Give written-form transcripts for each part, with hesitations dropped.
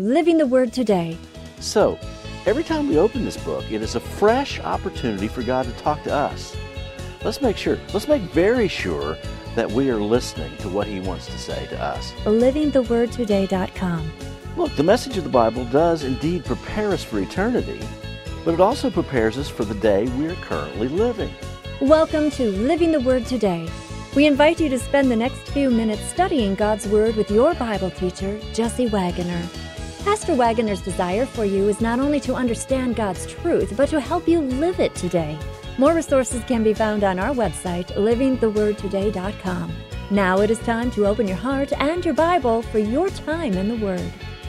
Living the Word Today. So, every time we open this book, it is a fresh opportunity for God to talk to us. Let's make very sure that we are listening to what He wants to say to us. LivingTheWordToday.com. Look, the message of the Bible does indeed prepare us for eternity, but it also prepares us for the day we are currently living. Welcome to Living the Word Today. We invite you to spend the next few minutes studying God's Word with your Bible teacher, Jesse Wagoner. Pastor Wagoner's desire for you is not only to understand God's truth, but to help you live it today. More resources can be found on our website, livingthewordtoday.com. Now it is time to open your heart and your Bible for your time in the Word.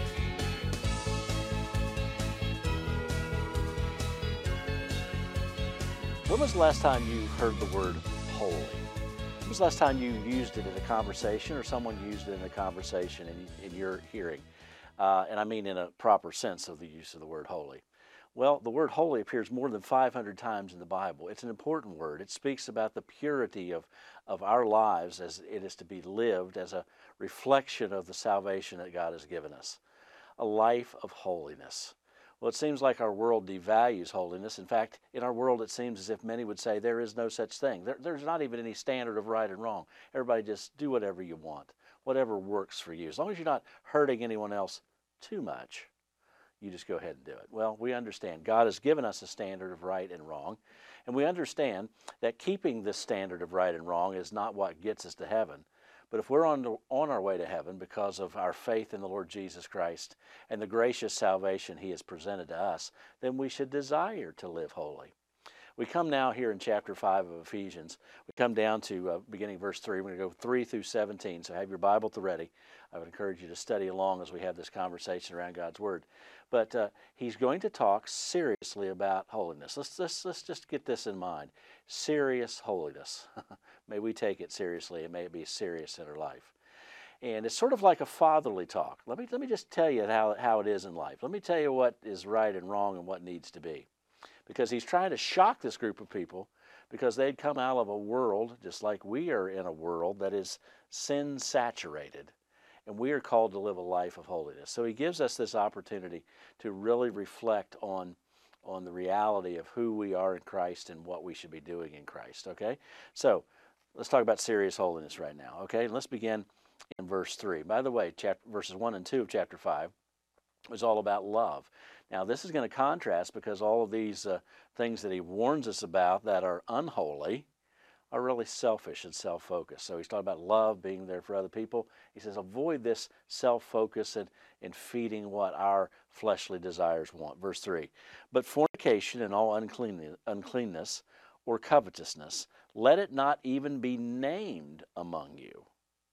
When was the last time you heard the word holy? When was the last time you used it in a conversation or someone used it in a conversation in your hearing? And I mean in a proper sense of the use of the word holy. Well, the word holy appears more than 500 times in the Bible. It's an important word. It speaks about the purity of our lives as it is to be lived as a reflection of the salvation that God has given us. A life of holiness. Well, it seems like our world devalues holiness. In fact, in our world it seems as if many would say there is no such thing. There's not even any standard of right and wrong. Everybody just do whatever you want, whatever works for you. As long as you're not hurting anyone else too much, you just go ahead and do it. Well, we understand God has given us a standard of right and wrong, and we understand that keeping this standard of right and wrong is not what gets us to heaven. But if we're on our way to heaven because of our faith in the Lord Jesus Christ and the gracious salvation He has presented to us, then we should desire to live holy. We come now here in chapter 5 of Ephesians. We come down to beginning verse 3. We're going to go 3 through 17, so have your Bible at the ready. I would encourage you to study along as we have this conversation around God's Word. But he's going to talk seriously about holiness. Let's just get this in mind. Serious holiness. May we take it seriously, and may it be serious in our life. And it's sort of like a fatherly talk. Let me just tell you how it is in life. Let me tell you what is right and wrong and what needs to be. Because he's trying to shock this group of people because they'd come out of a world, just like we are in a world, that is sin-saturated. And we are called to live a life of holiness. So he gives us this opportunity to really reflect on the reality of who we are in Christ and what we should be doing in Christ, okay? So let's talk about serious holiness right now, okay? Let's begin in verse 3. By the way, verses 1 and 2 of chapter 5 was all about love. Now, this is going to contrast because all of these things that he warns us about that are unholy are really selfish and self-focused. So he's talking about love, being there for other people. He says, avoid this self-focus and feeding what our fleshly desires want. Verse 3, but fornication and all uncleanness or covetousness, let it not even be named among you.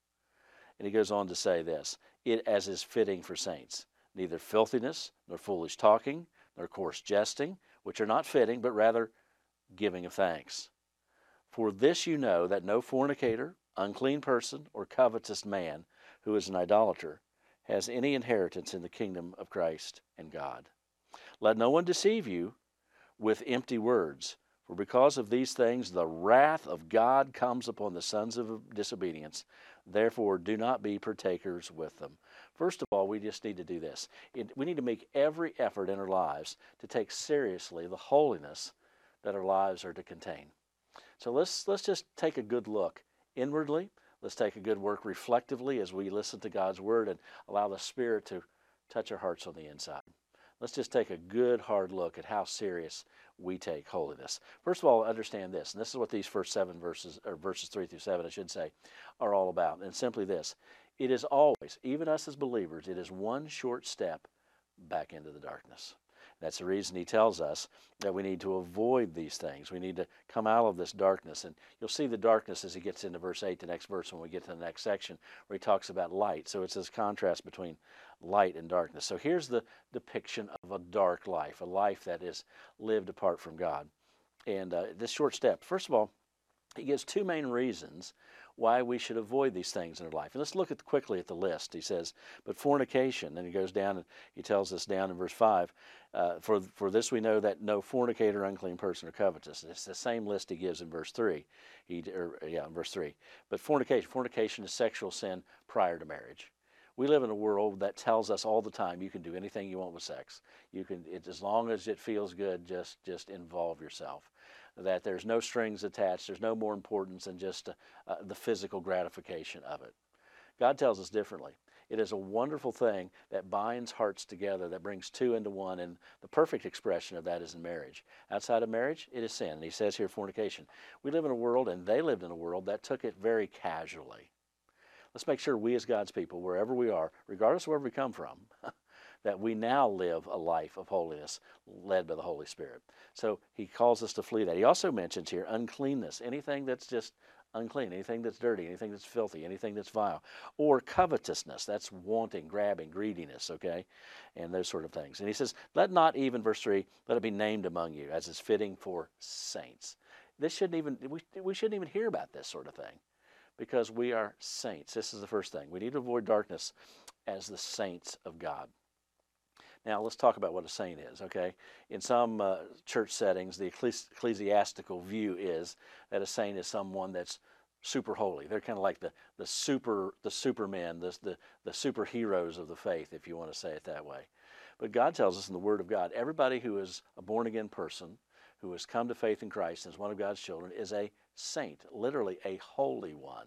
And he goes on to say this, it as is fitting for saints. Neither filthiness, nor foolish talking, nor coarse jesting, which are not fitting, but rather giving of thanks. For this you know, that no fornicator, unclean person, or covetous man, who is an idolater, has any inheritance in the kingdom of Christ and God. Let no one deceive you with empty words, for because of these things the wrath of God comes upon the sons of disobedience. Therefore, do not be partakers with them. First of all, we just need to do this. We need to make every effort in our lives to take seriously the holiness that our lives are to contain. So let's just take a good look inwardly. Let's take a good work reflectively as we listen to God's Word and allow the Spirit to touch our hearts on the inside. Let's just take a good hard look at how serious we take holiness. First of all, understand this, and this is what these first 7 verses, or verses 3 through 7, I should say, are all about. And simply this, it is always, even us as believers, it is one short step back into the darkness. That's the reason he tells us that we need to avoid these things. We need to come out of this darkness. And you'll see the darkness as he gets into verse 8, the next verse, when we get to the next section, where he talks about light. So it's this contrast between light and darkness. So here's the depiction of a dark life, a life that is lived apart from God. And this short step, first of all, he gives 2 main reasons why we should avoid these things in our life. And let's look quickly at the list. He says, but fornication, and he goes down and he tells us down in verse 5, for this we know that no fornicator, unclean person, or covetous. It's the same list he gives in verse 3. In verse 3. But fornication is sexual sin prior to marriage. We live in a world that tells us all the time you can do anything you want with sex. As long as it feels good, just involve yourself. That there's no strings attached. There's no more importance than just the physical gratification of it. God tells us differently. It is a wonderful thing that binds hearts together, that brings two into one, and the perfect expression of that is in marriage. Outside of marriage, it is sin. And he says here, fornication. We live in a world, and they lived in a world that took it very casually. Let's make sure we as God's people, wherever we are, regardless of where we come from, that we now live a life of holiness led by the Holy Spirit. So he calls us to flee that. He also mentions here uncleanness, anything that's just unclean, anything that's dirty, anything that's filthy, anything that's vile, or covetousness, that's wanting, grabbing, greediness, okay, and those sort of things. And he says, let not even, verse 3, let it be named among you as is fitting for saints. This shouldn't even, we shouldn't even hear about this sort of thing because we are saints. This is the first thing. We need to avoid darkness as the saints of God. Now, let's talk about what a saint is, okay? In some church settings, the ecclesiastical view is that a saint is someone that's super holy. They're kind of like the supermen, the superheroes of the faith, if you want to say it that way. But God tells us in the Word of God, everybody who is a born-again person, who has come to faith in Christ and is one of God's children, is a saint, literally a holy one.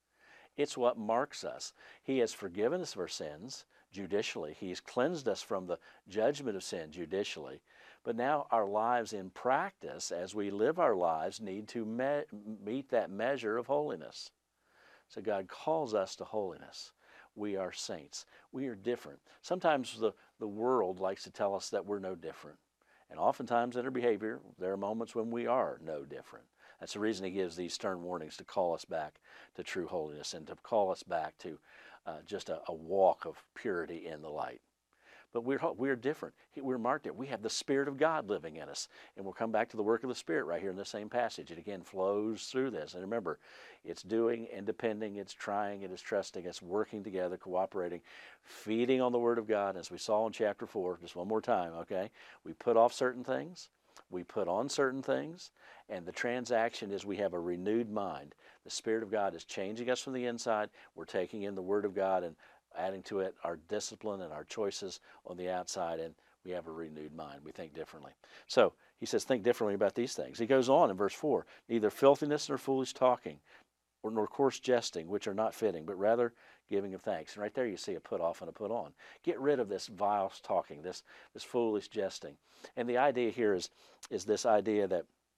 It's what marks us. He has forgiven us of our sins judicially. He's cleansed us from the judgment of sin judicially. But now our lives in practice, as we live our lives, need to meet that measure of holiness. So God calls us to holiness. We are saints. We are different. Sometimes the world likes to tell us that we're no different. And oftentimes in our behavior, there are moments when we are no different. That's the reason he gives these stern warnings, to call us back to true holiness and to call us back to just a walk of purity in the light. But we're different. We're marked it. We have the Spirit of God living in us. And we'll come back to the work of the Spirit right here in the same passage. It again flows through this. And remember, it's doing and depending, it's trying, it is trusting, it's working together, cooperating, feeding on the Word of God, as we saw in chapter 4, just one more time, okay? We put off certain things, we put on certain things, and the transaction is we have a renewed mind. The Spirit of God is changing us from the inside. We're taking in the Word of God and adding to it our discipline and our choices on the outside, and we have a renewed mind. We think differently. So he says, think differently about these things. He goes on in verse 4, neither filthiness nor foolish talking, nor coarse jesting, which are not fitting, but rather giving of thanks. And right there you see a put off and a put on. Get rid of this vile talking, this foolish jesting. And the idea here is this idea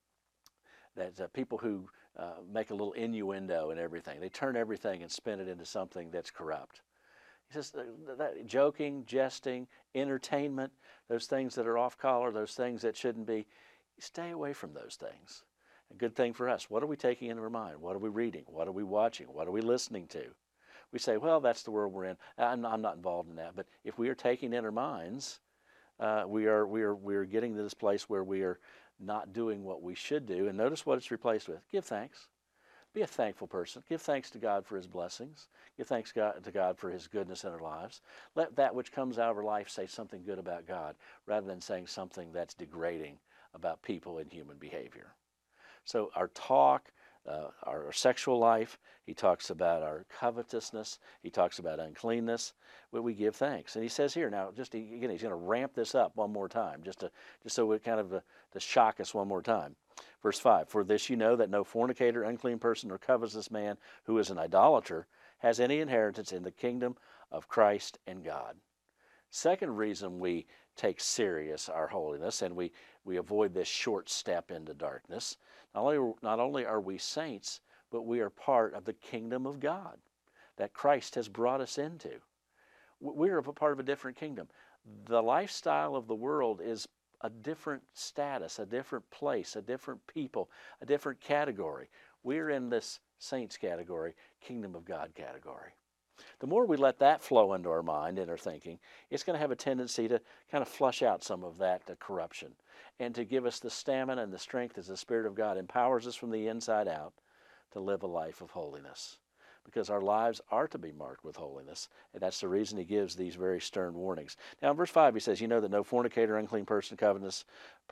that people who make a little innuendo and everything, they turn everything and spin it into something that's corrupt. He says that joking, jesting, entertainment, those things that are off color, those things that shouldn't be, stay away from those things. A good thing for us. What are we taking into our mind? What are we reading? What are we watching? What are we listening to? We say, well, that's the world we're in. I'm not involved in that. But if we are taking in our minds, we are getting to this place where we are not doing what we should do. And notice what it's replaced with. Give thanks. Be a thankful person. Give thanks to God for His blessings. Give thanks to God for His goodness in our lives. Let that which comes out of our life say something good about God rather than saying something that's degrading about people and human behavior. So our talk, our sexual life, he talks about our covetousness, he talks about uncleanness, but we give thanks. And he says here, now, just again, he's going to ramp this up one more time, just so it kind of to shock us one more time. Verse 5, for this you know that no fornicator, unclean person, or covetous man who is an idolater has any inheritance in the kingdom of Christ and God. Second reason we take serious our holiness and we avoid this short step into darkness, not only are we saints, but we are part of the kingdom of God that Christ has brought us into. We're a part of a different kingdom. The lifestyle of the world is a different status, a different place, a different people, a different category. We're in this saints category, kingdom of God category. The more we let that flow into our mind and our thinking, it's going to have a tendency to kind of flush out some of that corruption and to give us the stamina and the strength as the Spirit of God empowers us from the inside out to live a life of holiness. Because our lives are to be marked with holiness, and that's the reason he gives these very stern warnings. Now in verse 5 he says, you know that no fornicator, unclean person, covetous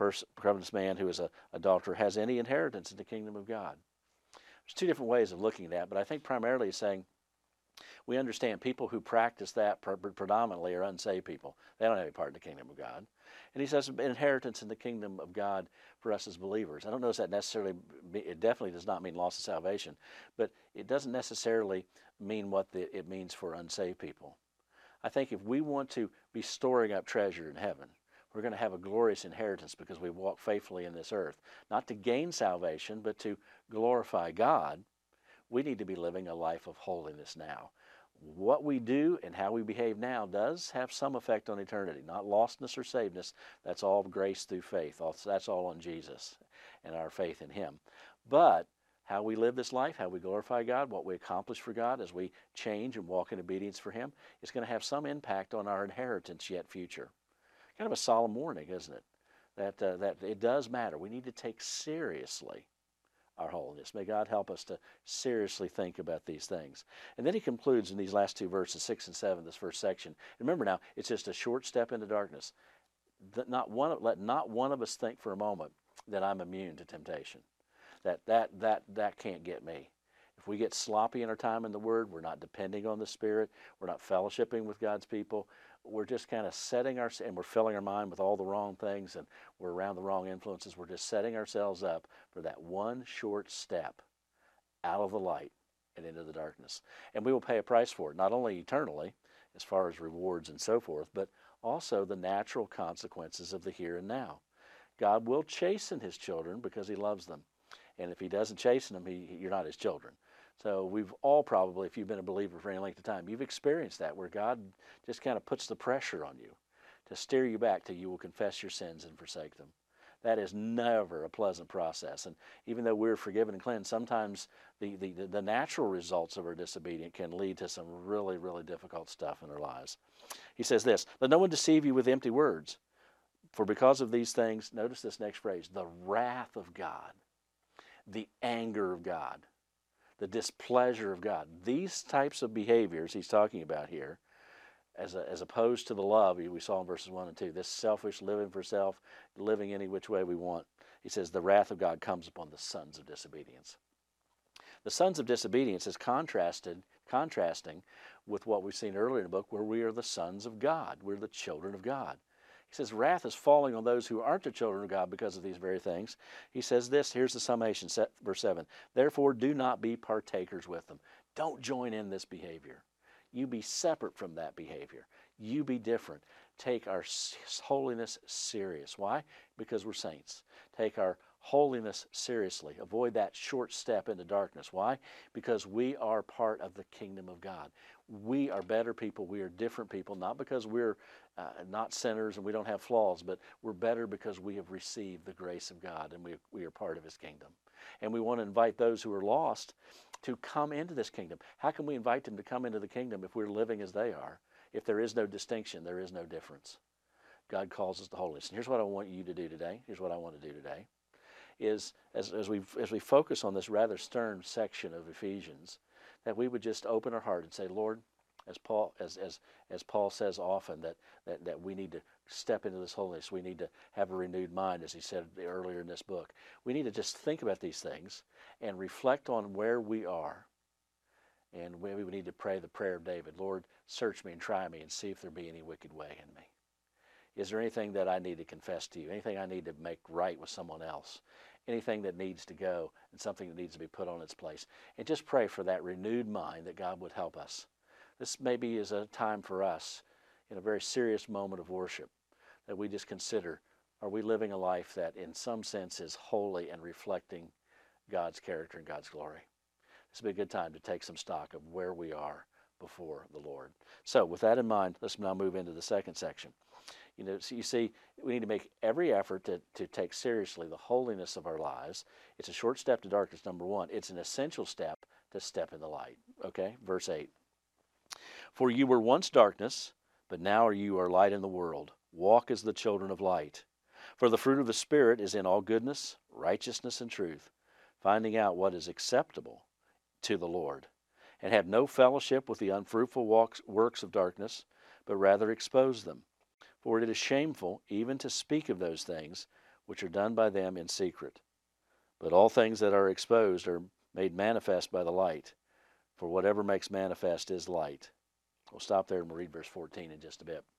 man who is an adulterer has any inheritance in the kingdom of God. There's two different ways of looking at that, but I think primarily he's saying we understand people who practice that predominantly are unsaved people. They don't have any part in the kingdom of God. And he says inheritance in the kingdom of God for us as believers. I don't know if that necessarily, it definitely does not mean loss of salvation, but it doesn't necessarily mean what it means for unsaved people. I think if we want to be storing up treasure in heaven, we're going to have a glorious inheritance because we walk faithfully in this earth, not to gain salvation, but to glorify God. We need to be living a life of holiness now. What we do and how we behave now does have some effect on eternity, not lostness or savedness. That's all grace through faith. That's all on Jesus and our faith in him. But how we live this life, how we glorify God, what we accomplish for God as we change and walk in obedience for him, is going to have some impact on our inheritance yet future. Kind of a solemn warning, isn't it? That it does matter. We need to take seriously our holiness. May God help us to seriously think about these things. And then he concludes in these last two verses, 6 and 7, this first section. Remember now, it's just a short step into darkness. Let not one of us think for a moment that I'm immune to temptation. That can't get me. If we get sloppy in our time in the Word, we're not depending on the Spirit, we're not fellowshipping with God's people, we're just kind of and we're filling our mind with all the wrong things, and we're around the wrong influences. We're just setting ourselves up for that one short step out of the light and into the darkness. And we will pay a price for it, not only eternally, as far as rewards and so forth, but also the natural consequences of the here and now. God will chasten his children because he loves them. And if he doesn't chasten them, you're not his children. So we've all probably, if you've been a believer for any length of time, you've experienced that where God just kind of puts the pressure on you to steer you back till you will confess your sins and forsake them. That is never a pleasant process. And even though we're forgiven and cleansed, sometimes the natural results of our disobedience can lead to some really, really difficult stuff in our lives. He says this, let no one deceive you with empty words. For because of these things, notice this next phrase, the wrath of God, the anger of God, the displeasure of God. These types of behaviors he's talking about here, as opposed to the love we saw in verses 1 and 2, this selfish living for self, living any which way we want. He says the wrath of God comes upon the sons of disobedience. The sons of disobedience is contrasting with what we've seen earlier in the book where we are the sons of God. We're the children of God. He says wrath is falling on those who aren't the children of God because of these very things. He says this, here's the summation, verse 7. Therefore do not be partakers with them. Don't join in this behavior. You be separate from that behavior. You be different. Take our holiness serious. Why? Because we're saints. Take our holiness seriously. Avoid that short step into darkness. Why? Because we are part of the kingdom of God. We are better people. We are different people, not because we're not sinners and we don't have flaws, but we're better because we have received the grace of God and we are part of his kingdom. And we want to invite those who are lost to come into this kingdom. How can we invite them to come into the kingdom if we're living as they are? If there is no distinction, there is no difference. God calls us to holiness. And here's what I want you to do today. Here's what I want to do today. Is as we focus on this rather stern section of Ephesians, that we would just open our heart and say, Lord, as Paul says often, that we need to step into this holiness. We need to have a renewed mind, as he said earlier in this book. We need to just think about these things and reflect on where we are. And maybe we need to pray the prayer of David, Lord, search me and try me and see if there be any wicked way in me. Is there anything that I need to confess to you? Anything I need to make right with someone else? Anything that needs to go and something that needs to be put on its place? And just pray for that renewed mind that God would help us. This maybe is a time for us in a very serious moment of worship that we just consider, are we living a life that in some sense is holy and reflecting God's character and God's glory? This would be a good time to take some stock of where we are before the Lord. So with that in mind, let's now move into the second section. So you see, we need to make every effort to take seriously the holiness of our lives. It's a short step to darkness, number one. It's an essential step to step in the light. Okay, verse 8. For you were once darkness, but now you are light in the world. Walk as the children of light. For the fruit of the Spirit is in all goodness, righteousness, and truth, finding out what is acceptable to the Lord. And have no fellowship with the unfruitful works of darkness, but rather expose them. For it is shameful even to speak of those things which are done by them in secret. But all things that are exposed are made manifest by the light. For whatever makes manifest is light. We'll stop there and we'll read verse 14 in just a bit.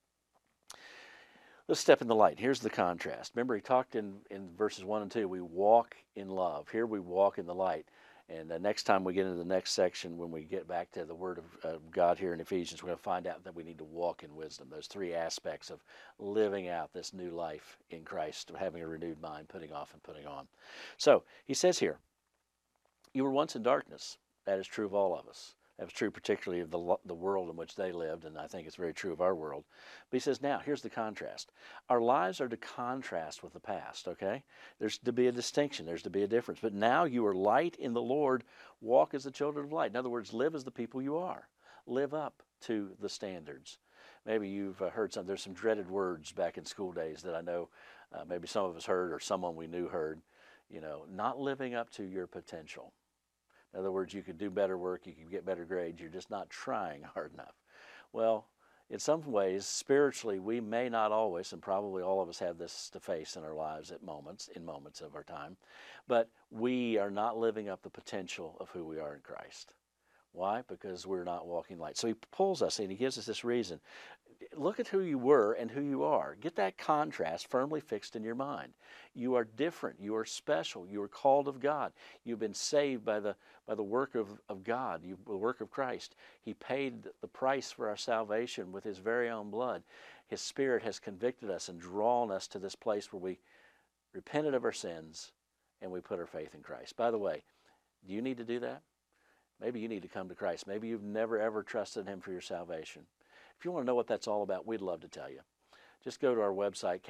Let's step in the light. Here's the contrast. Remember, he talked in verses 1 and 2, we walk in love. Here we walk in the light. And the next time we get into the next section, when we get back to the Word of God here in Ephesians, we're going to find out that we need to walk in wisdom. Those three aspects of living out this new life in Christ, of having a renewed mind, putting off and putting on. So he says here, you were once in darkness. That is true of all of us. That was true particularly of the world in which they lived, and I think it's very true of our world. But he says, now, here's the contrast. Our lives are to contrast with the past, okay? There's to be a distinction. There's to be a difference. But now you are light in the Lord. Walk as the children of light. In other words, live as the people you are. Live up to the standards. Maybe you've heard there's some dreaded words back in school days that I know maybe some of us heard or someone we knew heard. You know, not living up to your potential. In other words, you could do better work, you could get better grades, you're just not trying hard enough. Well, in some ways, spiritually, we may not always, and probably all of us have this to face in our lives in moments of our time, but we are not living up the potential of who we are in Christ. Why? Because we're not walking light. So he pulls us and he gives us this reason. Look at who you were and who you are. Get that contrast firmly fixed in your mind. You are different. You are special. You are called of God. You've been saved by the work of God, the work of Christ. He paid the price for our salvation with his very own blood. His Spirit has convicted us and drawn us to this place where we repented of our sins and we put our faith in Christ. By the way, do you need to do that? Maybe you need to come to Christ. Maybe you've never ever trusted him for your salvation. If you want to know what that's all about, we'd love to tell you. Just go to our website,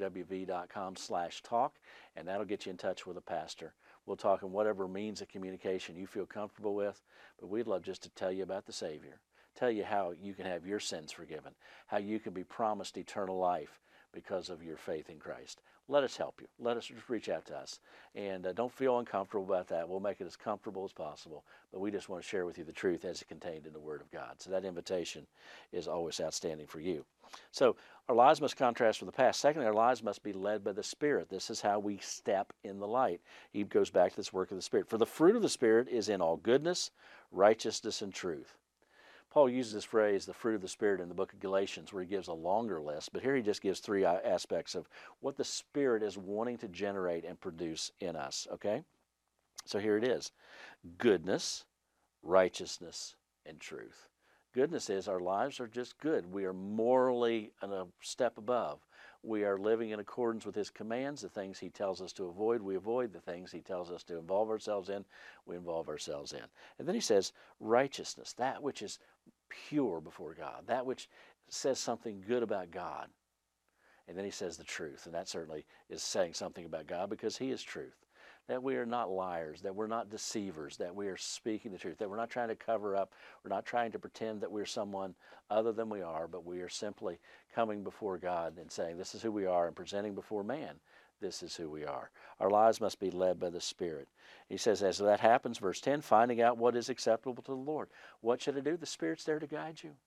calvarywv.com/talk, and that'll get you in touch with a pastor. We'll talk in whatever means of communication you feel comfortable with, but we'd love just to tell you about the Savior, tell you how you can have your sins forgiven, how you can be promised eternal life because of your faith in Christ. Let us help you. Let us just reach out to us. And don't feel uncomfortable about that. We'll make it as comfortable as possible. But we just want to share with you the truth as it contained in the Word of God. So that invitation is always outstanding for you. So our lives must contrast with the past. Secondly, our lives must be led by the Spirit. This is how we step in the light. He goes back to this work of the Spirit. For the fruit of the Spirit is in all goodness, righteousness, and truth. Paul uses this phrase, the fruit of the Spirit, in the book of Galatians, where he gives a longer list, but here he just gives three aspects of what the Spirit is wanting to generate and produce in us, okay? So here it is, goodness, righteousness, and truth. Goodness is our lives are just good. We are morally a step above. We are living in accordance with his commands. The things he tells us to avoid, we avoid. The things he tells us to involve ourselves in, we involve ourselves in. And then he says righteousness, that which is pure before God, that which says something good about God. And then he says the truth, and that certainly is saying something about God because he is truth. That we are not liars, that we're not deceivers, that we are speaking the truth, that we're not trying to cover up, we're not trying to pretend that we're someone other than we are, but we are simply coming before God and saying this is who we are and presenting before man, this is who we are. Our lives must be led by the Spirit. He says as that happens, verse 10, finding out what is acceptable to the Lord. What should I do? The Spirit's there to guide you.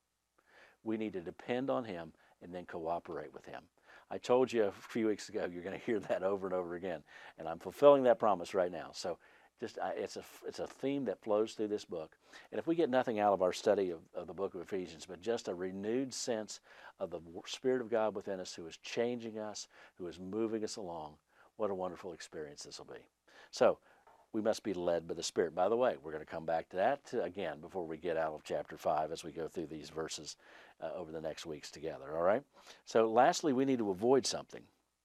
We need to depend on him and then cooperate with him. I told you a few weeks ago you're going to hear that over and over again, and I'm fulfilling that promise right now. So it's a theme that flows through this book. And if we get nothing out of our study of the book of Ephesians, but just a renewed sense of the Spirit of God within us who is changing us, who is moving us along, what a wonderful experience this will be. So we must be led by the Spirit. By the way, we're going to come back to that again before we get out of chapter 5 as we go through these verses over the next weeks together, all right? So lastly, we need to avoid something.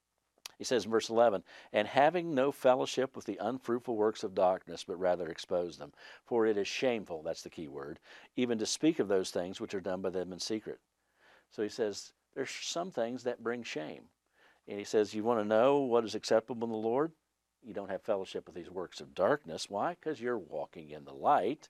He says in verse 11, and having no fellowship with the unfruitful works of darkness, but rather expose them. For it is shameful, that's the key word, even to speak of those things which are done by them in secret. So he says there's some things that bring shame. And he says you want to know what is acceptable in the Lord? You don't have fellowship with these works of darkness. Why? Because you're walking in the light.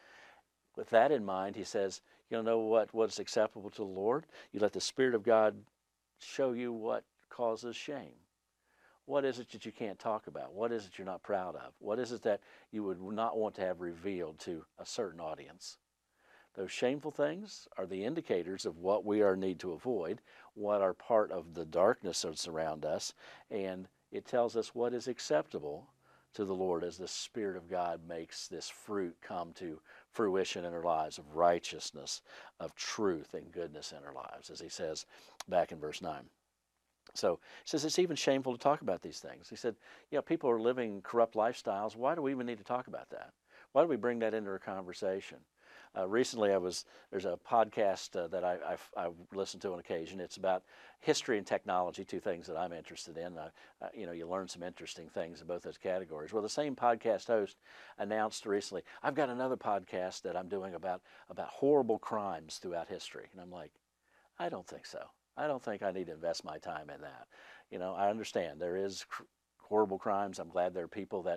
With that in mind, he says, you know what is acceptable to the Lord? You let the Spirit of God show you what causes shame. What is it that you can't talk about? What is it you're not proud of? What is it that you would not want to have revealed to a certain audience? Those shameful things are the indicators of what we need to avoid, what are part of the darkness that surround us, and it tells us what is acceptable to the Lord as the Spirit of God makes this fruit come to fruition in our lives of righteousness, of truth and goodness in our lives, as he says back in verse 9. So he says it's even shameful to talk about these things. He said, people are living corrupt lifestyles. Why do we even need to talk about that? Why do we bring that into our conversation? Recently, there's a podcast that I listen to on occasion. It's about history and technology, two things that I'm interested in. You learn some interesting things in both those categories. Well, the same podcast host announced recently, I've got another podcast that I'm doing about horrible crimes throughout history. And I'm like, I don't think so. I don't think I need to invest my time in that. I understand there is horrible crimes. I'm glad there are people that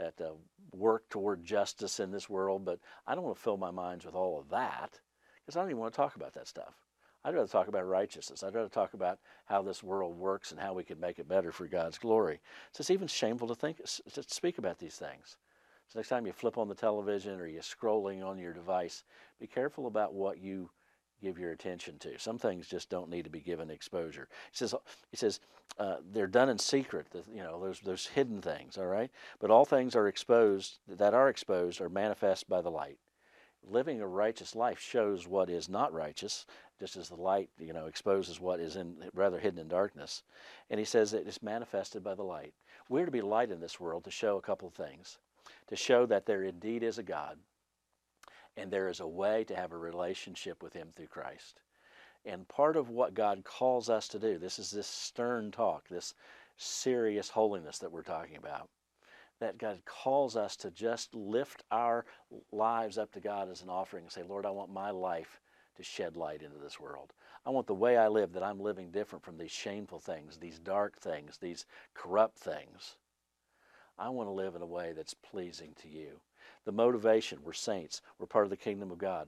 work toward justice in this world, but I don't want to fill my minds with all of that because I don't even want to talk about that stuff. I'd rather talk about righteousness. I'd rather talk about how this world works and how we can make it better for God's glory. So it's even shameful to speak about these things. So next time you flip on the television or you're scrolling on your device, be careful about what you give your attention to. Some things just don't need to be given exposure. He says they're done in secret. Those hidden things. All right, but all things are exposed are manifest by the light. Living a righteous life shows what is not righteous, just as the light exposes what is rather hidden in darkness. And he says it is manifested by the light. We're to be light in this world to show a couple of things, to show that there indeed is a God. And there is a way to have a relationship with him through Christ. And part of what God calls us to do, this is this stern talk, this serious holiness that we're talking about, that God calls us to just lift our lives up to God as an offering and say, Lord, I want my life to shed light into this world. I want the way I live, that I'm living different from these shameful things, these dark things, these corrupt things. I want to live in a way that's pleasing to you. The motivation, we're saints, we're part of the kingdom of God.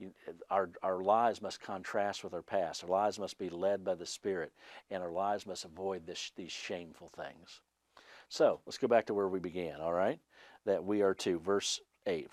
Our lives must contrast with our past. Our lives must be led by the Spirit, and our lives must avoid these shameful things. So let's go back to where we began, all right? That we are to, verse 8,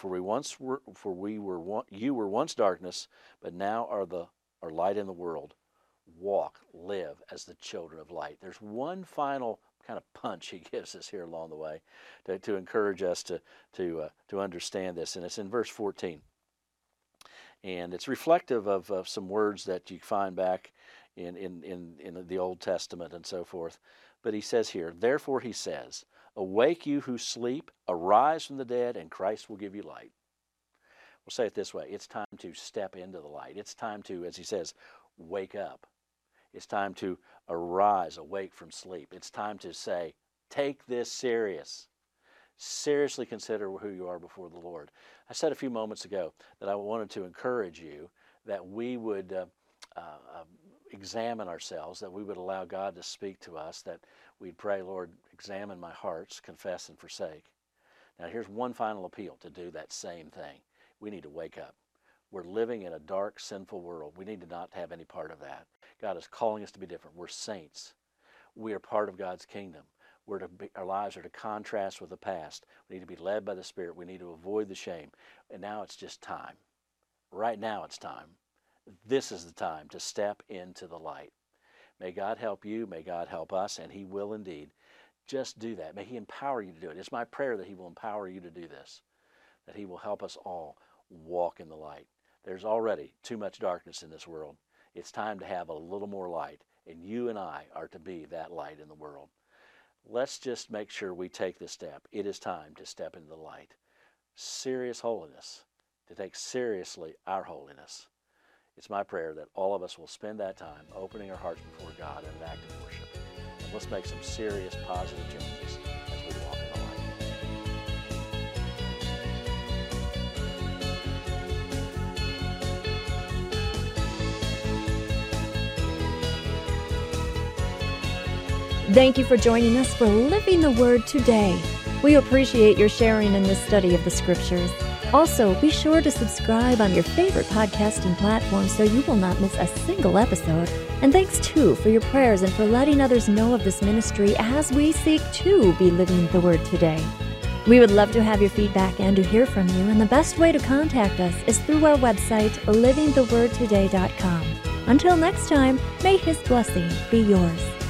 you were once darkness, but now are light in the world. Walk, live as the children of light. There's one final kind of punch he gives us here along the way to encourage us to understand this, and it's in verse 14. And it's reflective of some words that you find back in the Old Testament and so forth. But he says here, therefore he says, awake you who sleep, arise from the dead, and Christ will give you light. We'll say it this way, it's time to step into the light. It's time to, as he says, wake up. It's time to arise, awake from sleep. It's time to say, take this serious. Seriously consider who you are before the Lord. I said a few moments ago that I wanted to encourage you that we would examine ourselves, that we would allow God to speak to us, that we'd pray, Lord, examine my hearts, confess and forsake. Now here's one final appeal to do that same thing. We need to wake up. We're living in a dark, sinful world. We need to not have any part of that. God is calling us to be different. We're saints. We are part of God's kingdom. Our lives are to contrast with the past. We need to be led by the Spirit. We need to avoid the shame. And now it's just time. Right now it's time. This is the time to step into the light. May God help you. May God help us, and he will indeed. Just do that. May he empower you to do it. It's my prayer that he will empower you to do this, that he will help us all walk in the light. There's already too much darkness in this world. It's time to have a little more light, and you and I are to be that light in the world. Let's just make sure we take this step. It is time to step into the light. Serious holiness, to take seriously our holiness. It's my prayer that all of us will spend that time opening our hearts before God in an act of worship. And let's make some serious positive changes as we walk in the light. Thank you for joining us for Living the Word today. We appreciate your sharing in this study of the Scriptures. Also, be sure to subscribe on your favorite podcasting platform so you will not miss a single episode. And thanks, too, for your prayers and for letting others know of this ministry as we seek to be living the Word today. We would love to have your feedback and to hear from you, and the best way to contact us is through our website, livingthewordtoday.com. Until next time, may His blessing be yours.